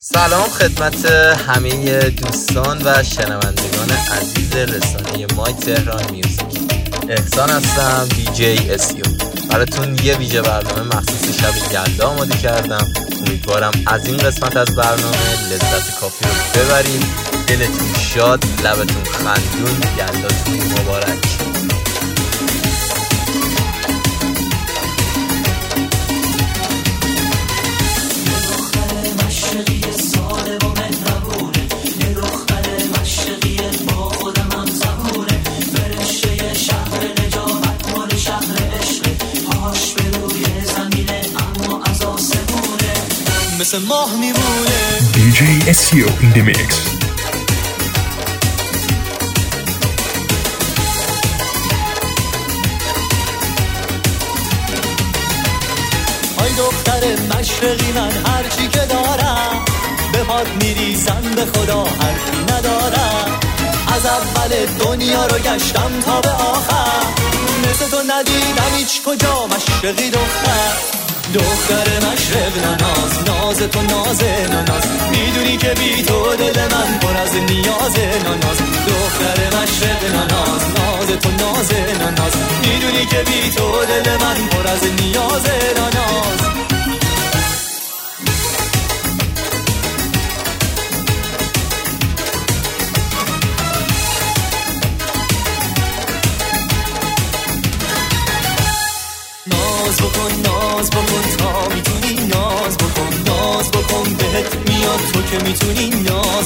سلام خدمت همه دوستان و شنوندگان عزیز رسانه مای تهران میوزیک. احسان هستم، دیجی اسیو. براتون یه ویژه برنامه مخصوص شب یلدا آماده کردم. امیدوارم از این قسمت از برنامه لذت کافی رو ببرید. دلتون شاد، لبتون خندون، یلداتون مبارک. DJ SEO in the mix. های دختر مشرقی، من هرچی که دارم به پات میریزم، به خدا حرفی ندارم. از اول دنیا رو گشتم تا به آخر، مثل تو ندیدم هیچ کجا. مشرقی دختر مشرق ناز، ناز تو ناز ناز، میدونی که بی تو دل من پر از نیاز ناز. دختر مشرق ناز، ناز تو ناز ناز، میدونی که بی تو دل من پر از نیاز ناز. ناز بکن تا میتونی، ناز بکن بهت میاد تو که میتونی. ناز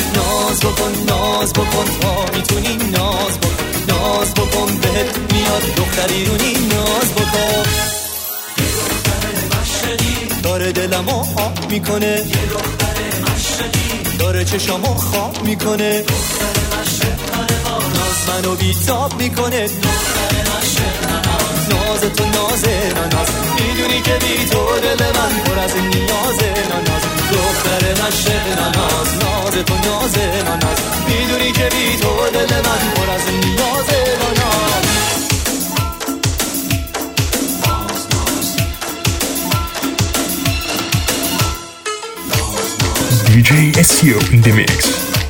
بکن تا میتونی، ناز بکن بهت میاد دختریونی. ناز بکن. یه دختر مشرقی داره دلمو آب میکنه، یه دختر مشرقی داره چشامو خواب میکنه. دختر مشرق ناز منو بیتاب میکنه. دختر مشرق ناز تو ناز ناز، میدونی که بی تو دل من پر از نیاز ناز. دختر مشرق ناز، ناز تو ناز ناز، میدونی که بی تو دل من پر از نیاز ناز. DJ SEO in the mix.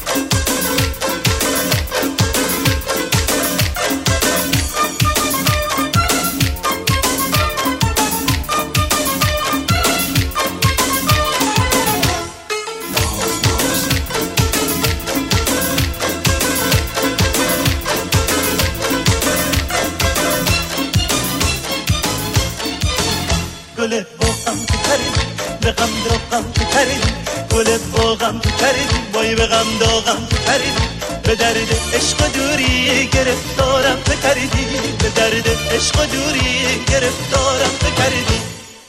گل باغم تو پریدی، به غم داغم تو پریدی. گل باغم تو پریدی، وای به غم داغم تو پریدی. به درد عشق دوری گرفتارم تو پریدی، به درد عشق دوری گرفتارم تو پریدی.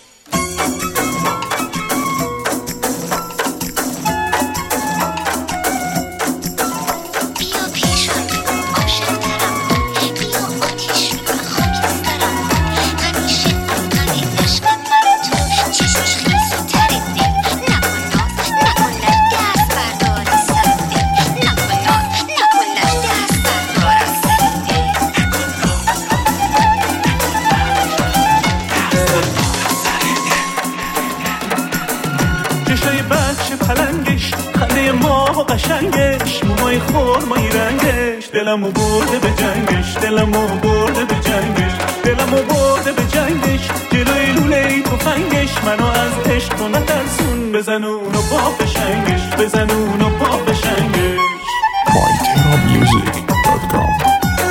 قشنگش، موهای خرمایی رنگش، دلمو برده به جنگش، دلمو برده به جنگش، دلمو برده به جنگش. جلوی لوله تفنگش منو از عشق تو نترسون، بزن اونو با بشنگش، بزن اونو با بشنگش. myteramusic.com.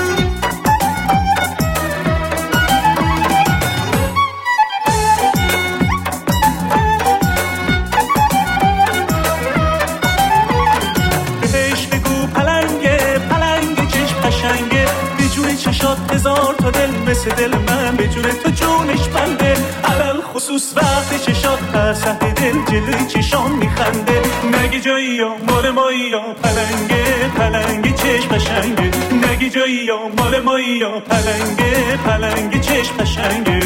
هزار تا دل مثل دل من به جون تو جونش بنده. علل خصوص وقتی چشات در سطح دل جلوی چشام میخنده. نگی جایی یا مال مایی یا پلنگه، پلنگی چشم قشنگه. نگی جایی یا مال مایی یا پلنگه، پلنگی چشم قشنگه.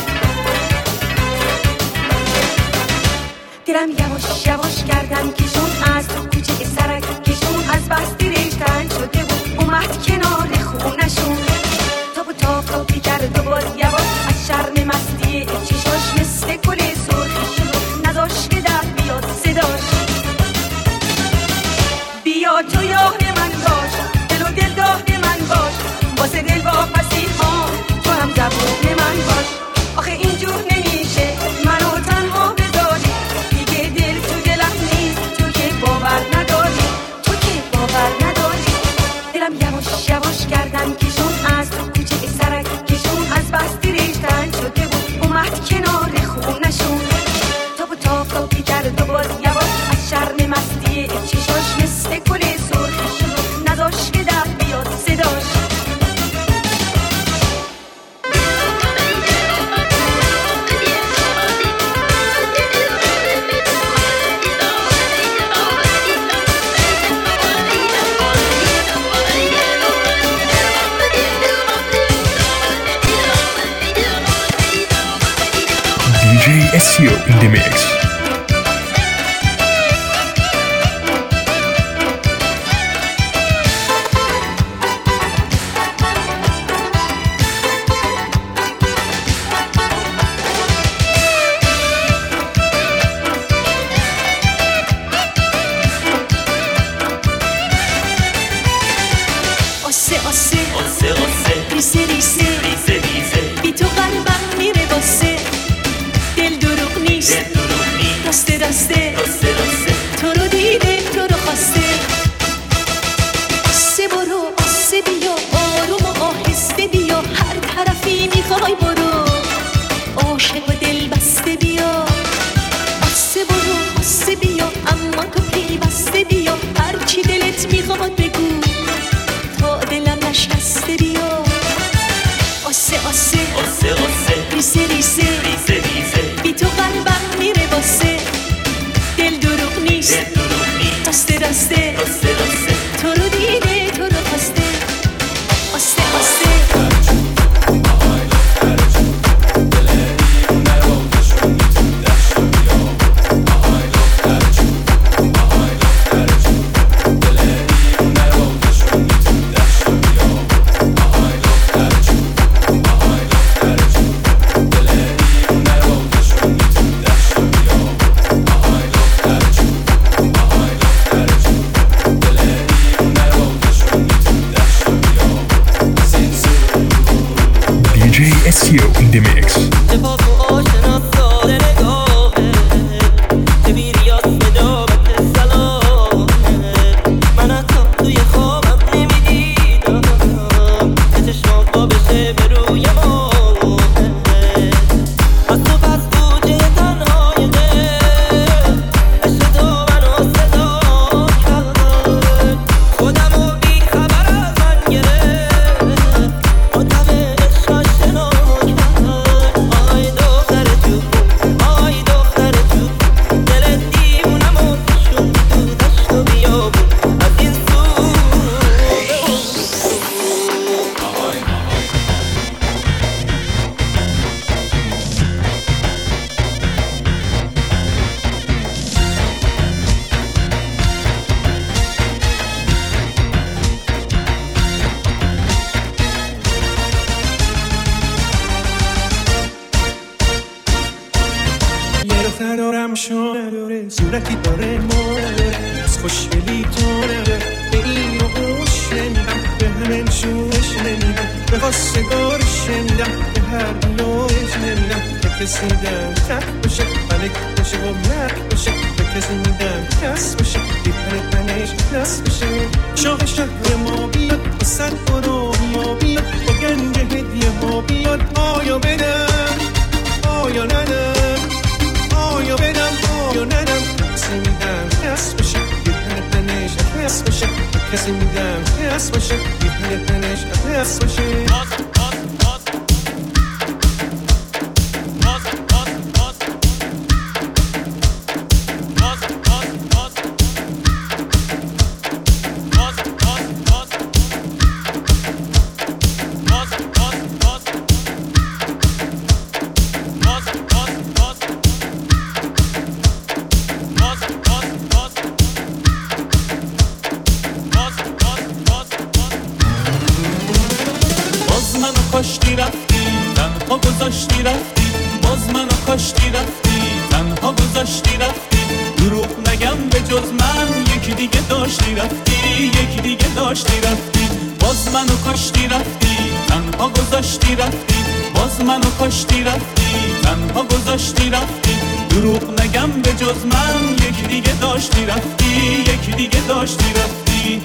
دلم یواش یواش کردم که شد SEO in the mix. ریسه ریسه بی تو قلبم میره واسه دل دروغ نیست راسته راسته تو رو دیده تو رو خواسته آسه برو آسه بیا آروم و آهسته بیا هر طرفی میخوای برو عاشق و دل بسته بیا آسه برو آسه بیا اما تو پیوسته بیا هرچی دلت میخواد بگو تا دلم نشکسته بیا آسه ریسه ریسه بی تو قلبم میره واسه دل دروغ نیست راسته تو رو دیده تو رو خواسته آسه SEO in the mix. ندارم شو نداره صورتی داره ما نداره از خوشگلی تو نداره به این و اوش نمیدم به همین شوش نمیدم به خواستگارش نمیدم به هر لوش نمیدم به کسی میدم تک باشه ملک باشه و مرک باشه به کسی میدم کس باشه دیپن تنش نس باشه شاه شهر ما بیاد با صد برو ما بیاد با گنج هدیه ها بیاد آیا بدم آیا ندم آیا بدم آیا ندم کسی میدم کس باشه دیپن تنش نس باشه کسی میدم کس باشه دیپن تنش نس باشه کاشتی رفتی تنها گذاشتی رفتی باز منو کاشتی رفتی تنها گذاشتی رفتی دروغ نگم به جز من یکی دیگه داشتی رفتی یکی دیگه داشتی رفتی باز منو کاشتی رفتی تنها گذاشتی رفتی باز منو کاشتی رفتی تنها گذاشتی رفتی دروغ نگم به جز من یکی دیگه داشتی رفتی یکی دیگه داشتی رفتی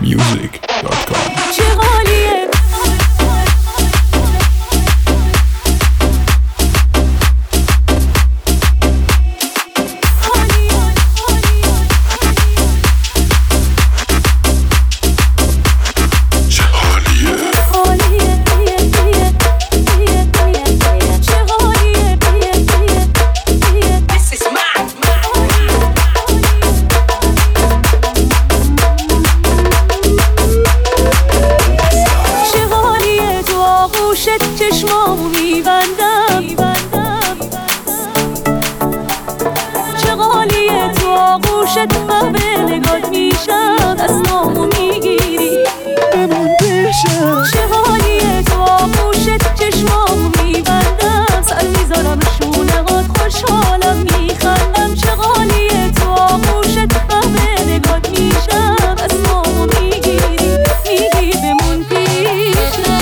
music.com. چه حالیه چشمامو میبندم چه غالیه تو آغوشت من به نگات میشم دستامو میگیری بمون پیشم چه غالیه تو آغوشت چشمامو میبندم سر میذارم شونهات خوشحالم میخندم چه غالیه تو آغوشت من به نگات میشم دستامو میگیری میگی بمون پیشم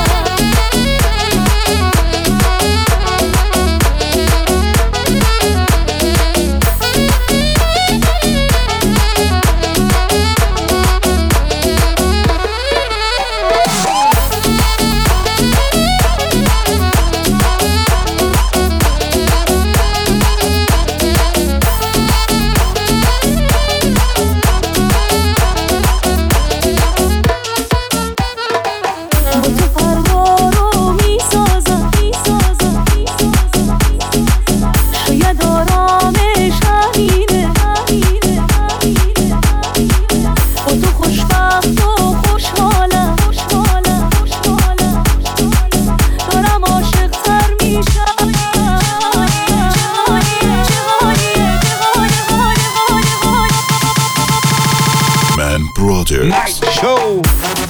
Night show.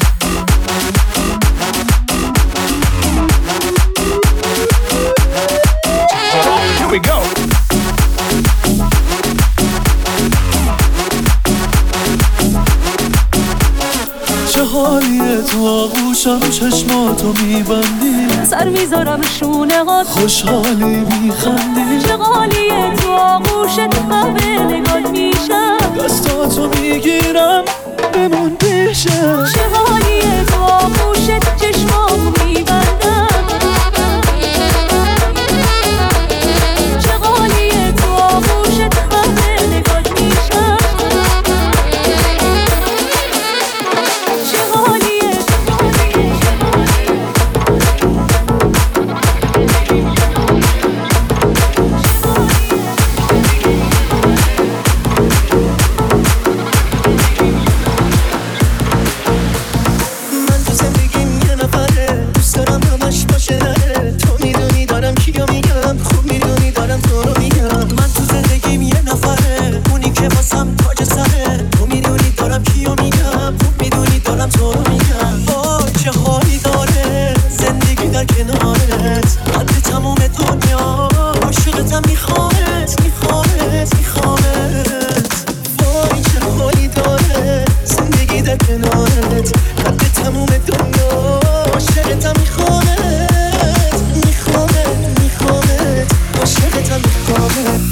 Here we go. چه حالیه تو آغوشم چشماتو میبندی سر میذارم شونهات خوشحالی میخندی چه غالیه تو آغوشت من به نگات میشم دستاتو میگیرم بمون پیشم چه غالیه تو آغوشت چشمامو میبندم چه غالیه تو آغوشت من به نگات میشم چه غالیه من تو زندگیم یه نفره دوست دارم همش باشه تو میدونی دارم کیو میگم خوب میدونی دارم تو رو میگم من تو زندگیم یه نفره اونی که واسم تاج سره تو میدونی دارم کیو میگم خوب میدونی دارم تو رو میگم وای چه حالی داره زندگی در کنارت قد تموم دنیا عاشقتم میخوامت وای چه حالی داره زندگی در کنارت قد تموم دنیا عاشقتم میخوامت عاشقتم میخوامت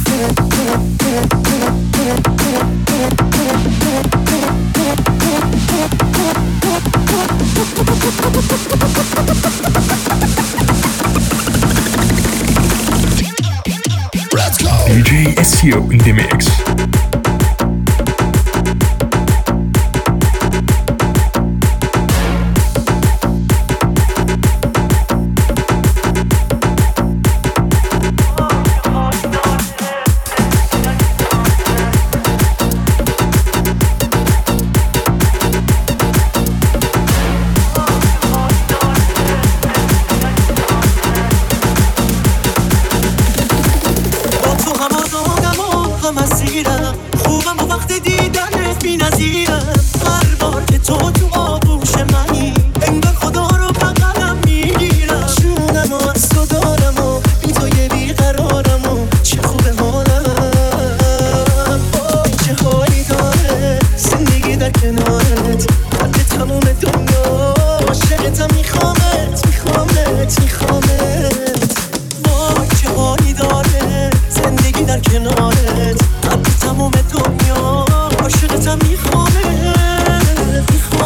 DJ SEO in the mix. خوبم و وقت دیدنت بی‌نظیرم هر بار که تو آغوش منی انگار خدا رو بغلم میگیرم جونم و از تو دارم و بی تو یه بیقرارم و چه خوبه حالم وای چه حالی داره زندگی در کنارت قد تموم دنیا عاشقتم میخوامت وای چه حالی داره زندگی در کنارت قد تموم دنیا عاشقتم میخوامت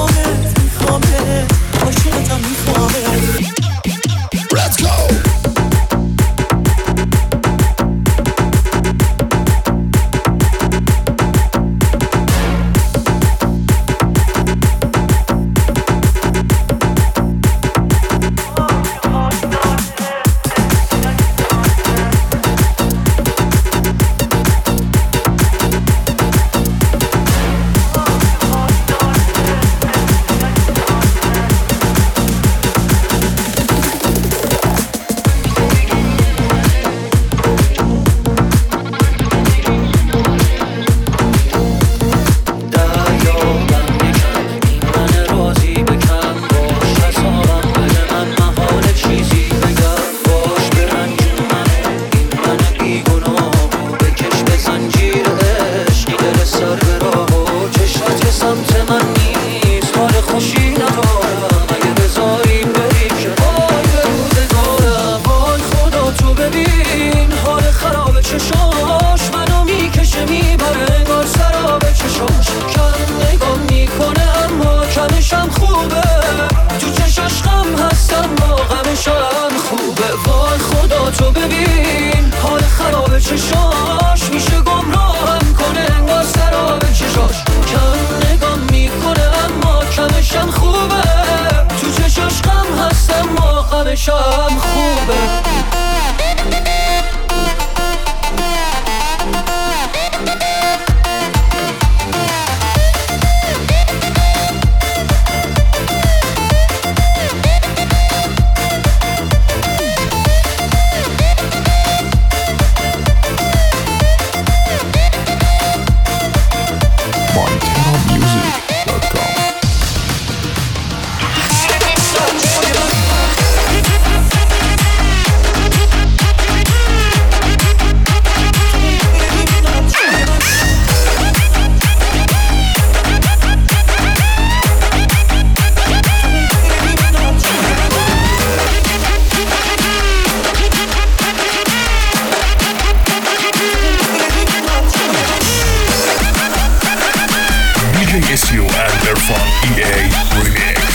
Erfan EA Remix.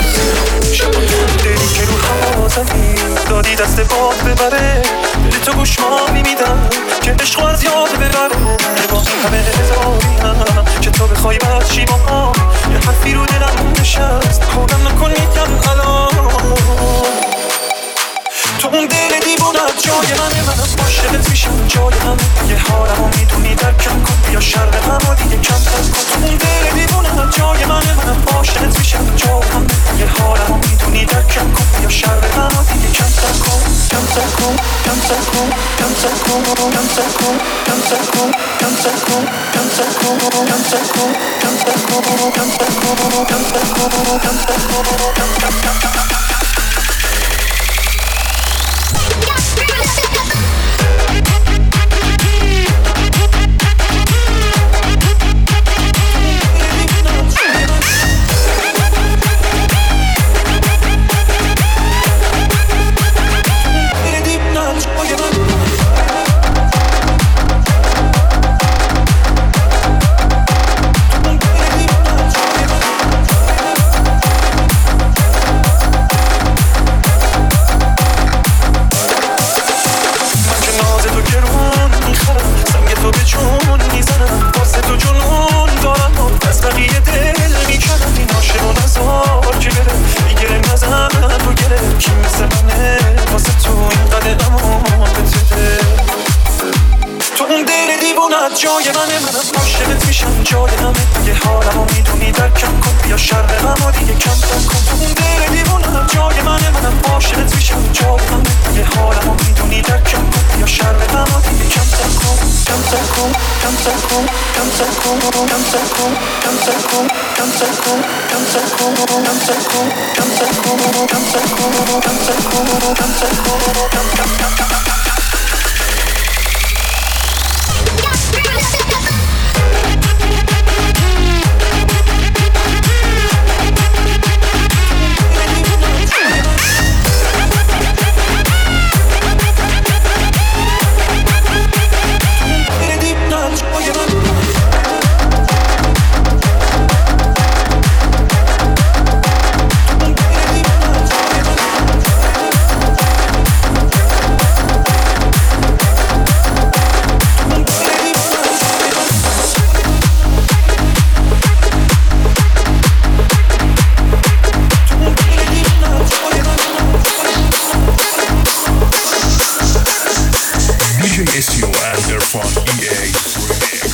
دلی که رو هوا زدی دادی دست باد ببره دلی تو گوش ما میمیدم که عشق از یاد ببره با این همه هزاریم که تو بخوای بعد چی با یه حرفی رو دلم نشست خودم نکن میگم الان تو اون دل دیوونت جای منم عاشقت میشم جای همه یه حالمو میدونی درکم کن بیا شرقمو دیگه کم تر کن تو اون دل دیوونت جای منم عاشقت میشم جای همه یه حالمو میدونی درکم کن بیا شرقمو دیگه کم تر کن کم تر کن کم تر کن کم تر کن کم تر کن کم تر کن کم تر کن کم تر کن کم تر کن کم تر کن کم تر کن کم تر کن کم تر کن جای منم عاشقت میشم جای همه یه حالمو میدونی درکم کن بیا شرقمو دیگه کم تر کن تو اون دل دیوونم جای منم عاشقت میشم جای همه یه حالمو میدونی درکم کن بیا شرقمو دیگه کم تر کن کم تر کن کم تر کن کم تر کن کم تر کن کم تر کن کم تر کن کم تر کن کم تر کن کم تر کن کم تر کن کم تر کن کم تر کن SEO and Erfan EA Remix.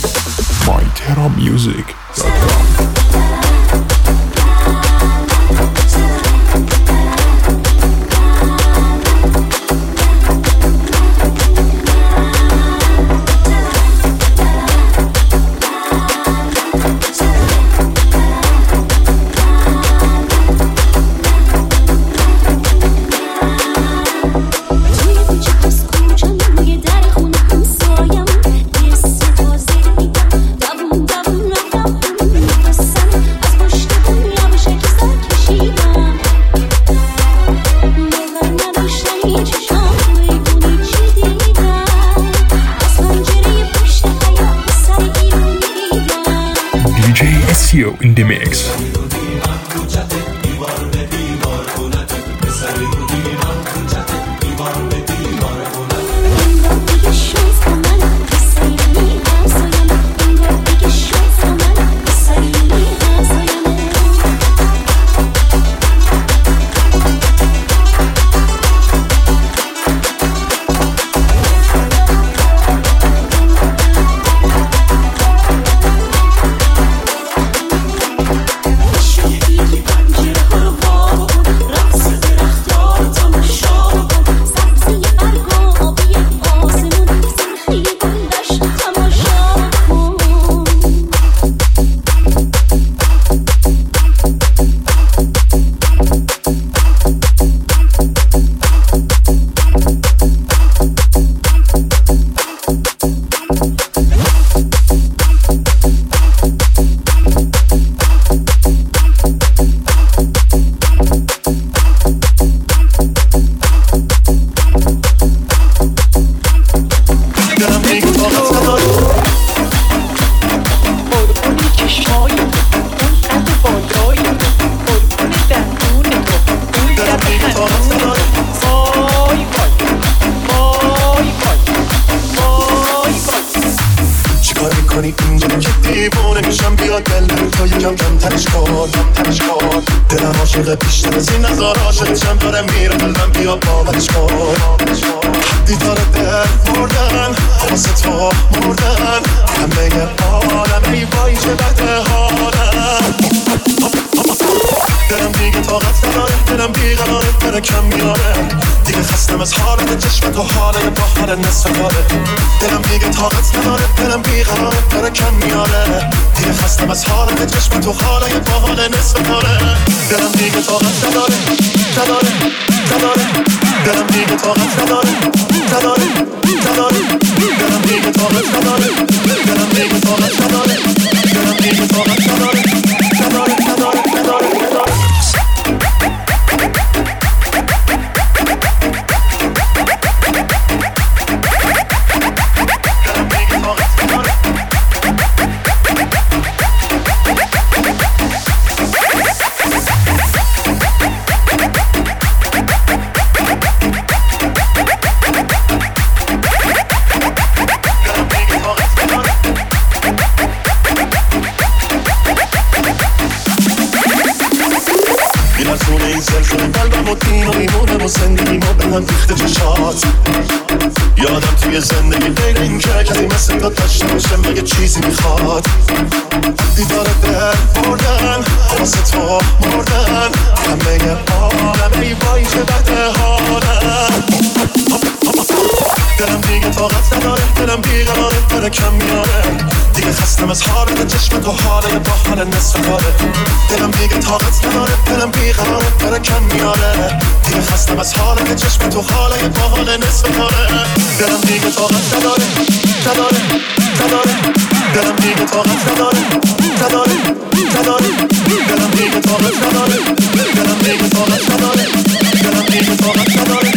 MyTerraMusic.com. SEO in the mix. دیوونه میشم بیاد دل تو یکم کم ترش کن دلم عاشق بیشتر از این نظار عاشقشم داره میره قلبم بیا باورش کن دیدار دل بردن واسه تو مردن همه عالم ای وای چه بده حالم دلم دیگه طاقت نداره دلم بیقراره داره کم میاره دیگه خستم از حالت چشم تو حاله با حال نصف کاره دلم دیگه طاقت نداره دلم بیقراره داره کم میاره دیگه خستم از حالت چشم تو حاله با حال نصف کاره دلم دیگه طاقت نداره دلم دیگه طاقت نداره دلم دیگه طاقت نداره دلم دیگه طاقت نداره دلم دیگه طاقت نداره یادم توی زندگی غیر این که کسی مثل تو داشته باشه مگه چیزی میخواد دیدار دل بردن واسه تو مردن همه عالم ای وای چه بده حالم دلم دیگه طاقت نداره دلم بیقراره داره کم میاره دیگه خستم از حالت چشم تو حاله با حال نصف کاره دلم دیگه طاقت نداره دلم بیقراره داره کم میاره دیگه خستم از حالت چشم تو حاله با حال نصف کاره دلم دیگه طاقت نداره دلم دیگه طاقت نداره دلم دیگه طاقت نداره دلم دیگه طاقت نداره دلم دیگه طاقت نداره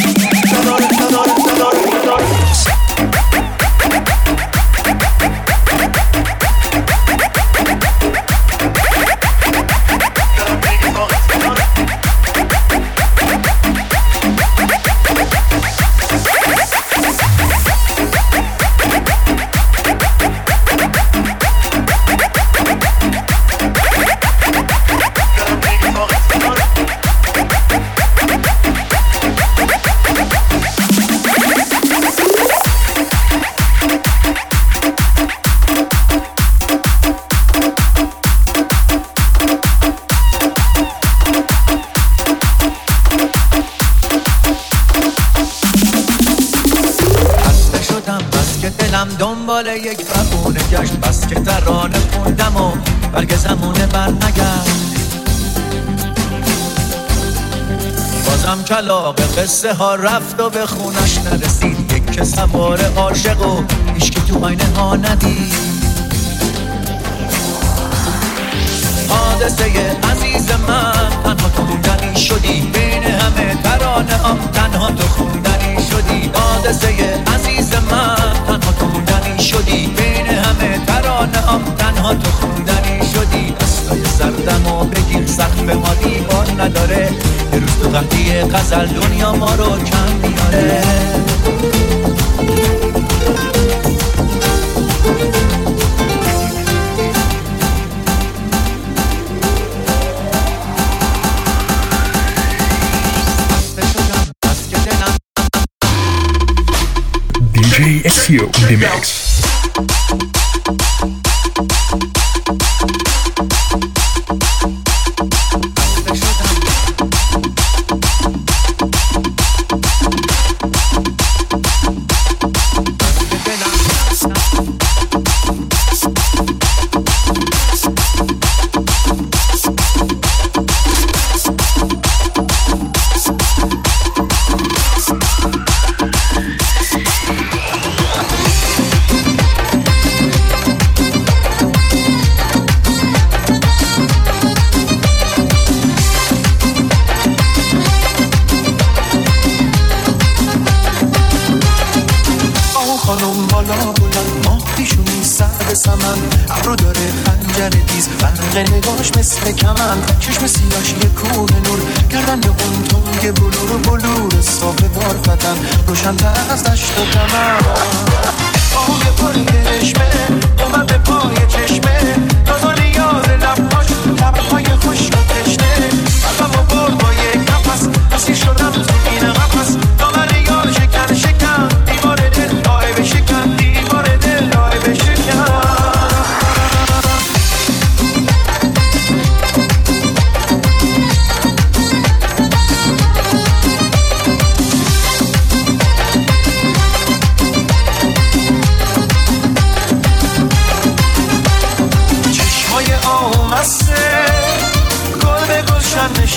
دنبال یک بهونه گشت بس که ترانه خوندم و برگ زمونه برنگشت بازم کلاغ قصه ها رفت و به خونش نرسید یک که سوار عاشق و هیچ که تو آینه ها ندید حادثه عزیز من تنها تو خوندنی شدی بین همه ترانه ها تنها تو خوندنی شدی حادثه عزیز من تنها تو خوندنی شدی بین همه ترانه ها تنها تو خوندنی شدی دستای سردم و بگیر سقف ما دیوار نداره یه روز تو قهدی غزل دنیا ما رو کم میاره DJ SEO in the mix. خانم بالا بلند ماه پیشونی سر به سمن ابرو داره خنجر تیز برق نگاش مثل کمن چشم سیاش یه کوه نور گردن به اون تنگ بلور صاف بارفتن روشن‌تر از دشت و دمن آهوی پای چشمه اومد به پای چشمه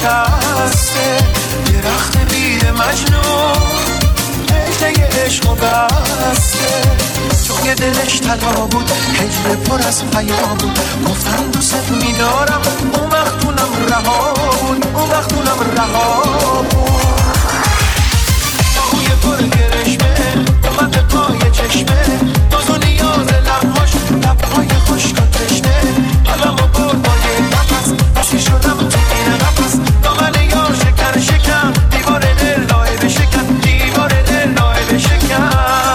شکسته درخت بید مجنون هجله عشق و بسته توی دلش طلا بود هجله پر از حیا بود گفتم دوست میدارم اون وقت اونم رها بود اون وقت اونم رها بود توی پر گرشمه اومد به پای چشمه دوز و نیاز لبهاش لبهای خشک و تشنه حالم و برد با یه نفس بسی شدم تو این قفس دامن یار شکن شکن دیوار دل لایه بشکن دیوار دل لایه بشکن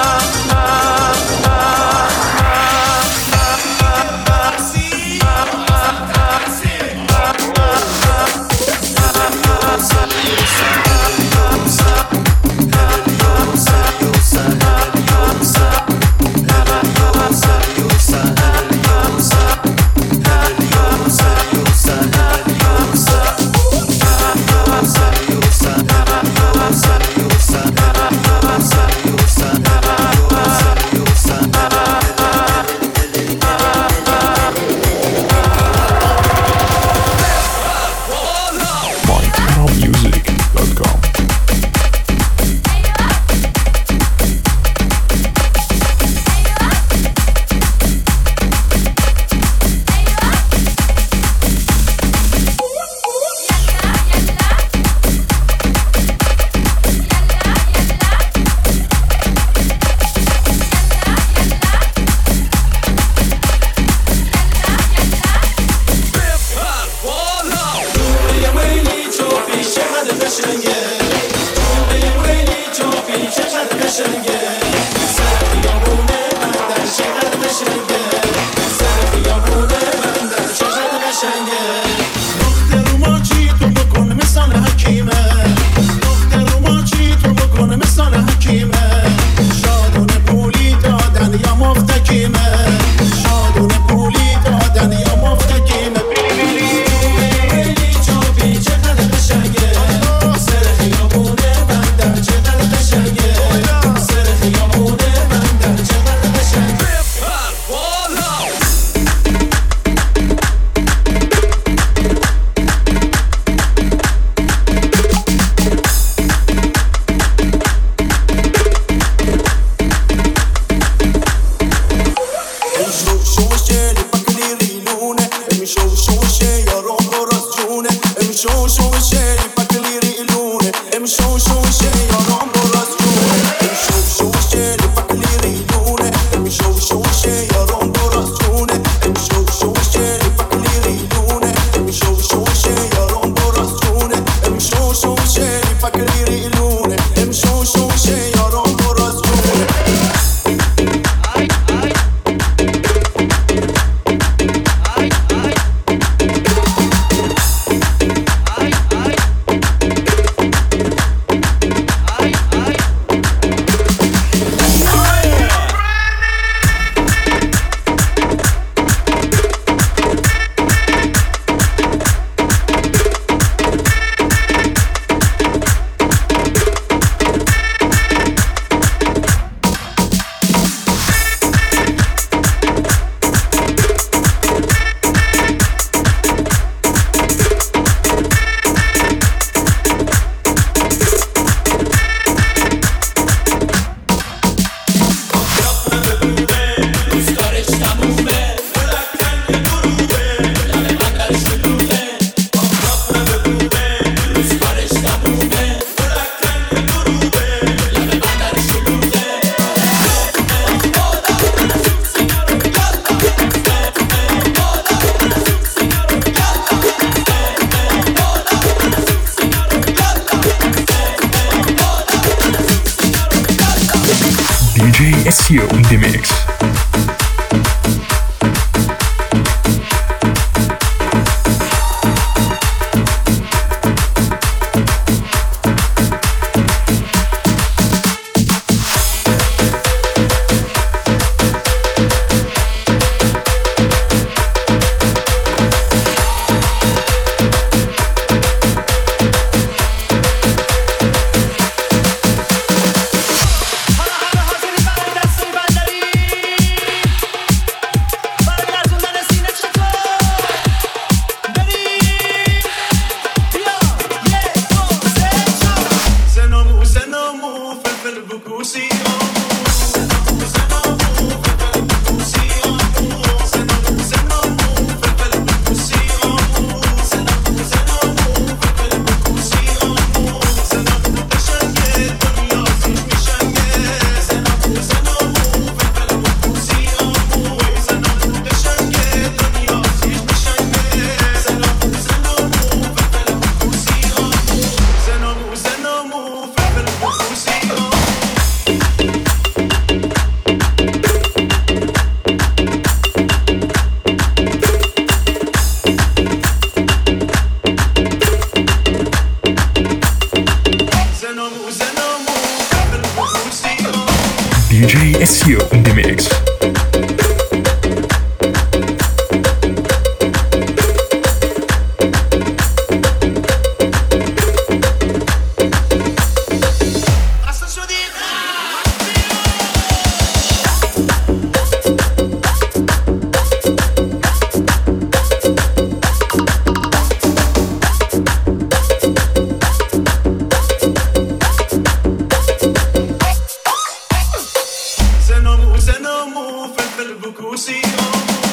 SEO in the mix. حالا حاضری برای دست بندری SEO in the mix. زنامو فلفل بکوسی